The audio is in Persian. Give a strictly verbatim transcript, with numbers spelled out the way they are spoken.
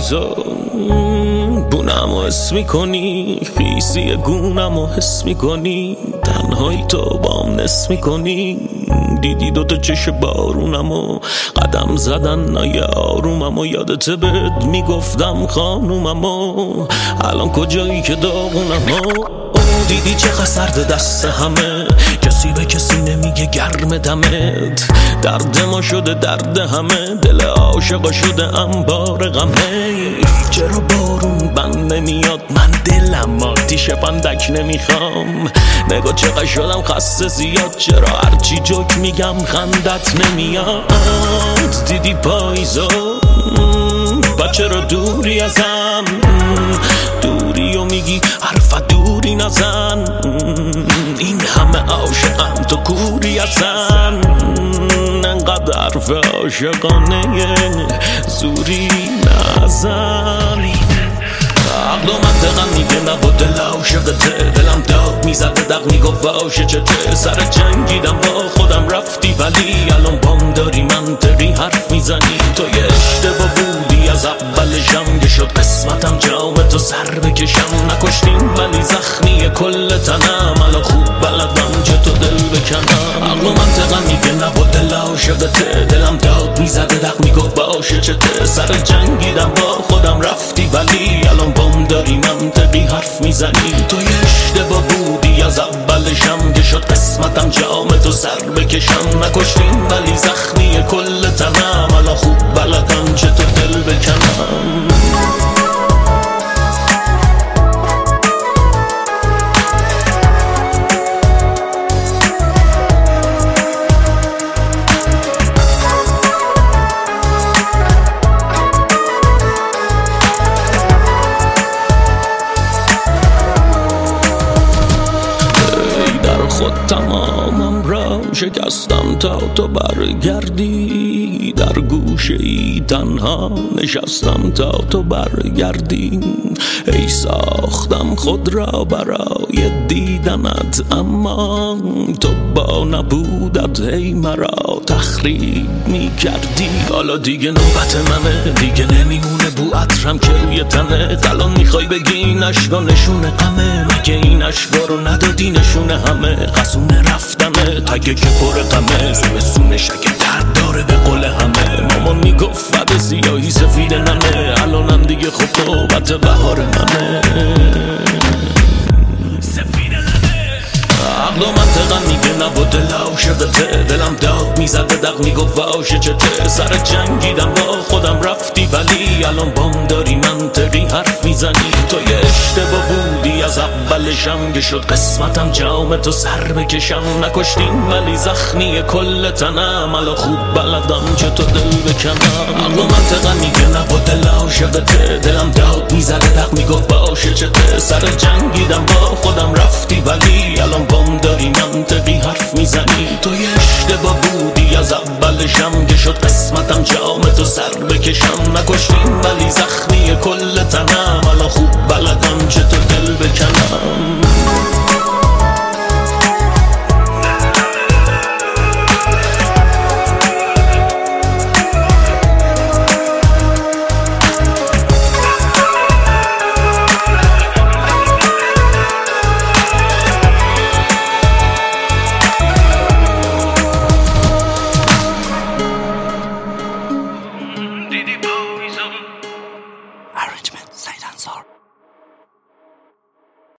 پاییزا بونم و حس میکنی، خیسی گونم و حس میکنی، تنهایی تو بام نس میکنی. دیدی دوتا چش بارونم و قدم زدن نای آرومم و یادت بد میگفتم خانومم و الان کجایی که داغونم و دیدی چقدر سرد دست همه، کسی به کسی نمیگه گرم دمت، درد ما شده درد همه، دل عاشقا شده انبار غمه. چرا بارون بند نمیاد، من دلم آتیش پندک نمیخوام، نگاه چقدر شدم خسته زیاد، چرا هرچی جوک میگم خندت نمیاد. دیدی پاییزا بچه رو دوری ازم، دوری و میگی حرف دوری نزن، این همه عاشقم تو کوری ازن، انقدر حرف عاشقانه زوری نزن. عقل و منطقم میگه نبود دل عاشقته، دلم داغ میزده دق میگفت واشه چته، سر جنگیدم با خودم رفتی ولی الان بام داری منطقی حرف میزنی. تو یه اشتباه بودی از اولشم که شد قسمتم جام تو سر بکشم، نکشتیم ولی زخمی کل تنم، الان خوب بلدم چه تو دل بکنم. عقل و منطقم میگه نبود دل عاشقته، دلم داغ میزده دق میگفت واشه چته، سر جنگیدم با خودم رفتی ولی الان بام داری منطقی حرف میزنی. تو یه اشتباه بودی از اولشم که شد قسمتم جام تو سر بکشم، نکشتیم ولی زخمی کل تنم، الان خوب بلدم چه تو دل بکنم. خود تمامم را شکستم تا تو برگردی، در گوشه ای تنها نشستم تا تو برگردی. ای ساختم خود را برای دیدنت، اما تو با نبودت ای مرا تخریب می کردی. حالا دیگه نوبت منه، دیگه نمیمونه بو عطرم که روی تنه، الان میخوای بگی این عشقا نشونه غمه، مگه این عشقا رو ندادی نشونه همه، قصونه رفتنه تگه که پر غمه، زمستون شکل درد داره به قول همه، مامان میگفت فد سیاهی سفید ننه، الانم دیگه خب نوبت بهار منه. عقل و منطقم میگه نبود دل عاشقته، دلم داغ میزده دق میگفت واشه چته، سر جنگیدم با خودم رفتی ولی الان بام داری منطقی حرف میزنی. تو یه اشتباه بودی از اولشم که شد قسمتم جام تو سر بکشم، نکشتیم ولی زخمی کل تنم، الان خوب بلدم چه تو دل بکنم. عقل و منطقم میگه نبود دل عاشقته، دلم داغ میزده دق میگفت واشه چته، سر جنگیدم با خودم رفتی ولی الان بام داری منطقی حرف میزنی. تو یه اشتباه بودی از اولشم که شد قسمتم جام تو سر بکشم، نکشتیم ولی زخمی کل تنم، الان خوب بلد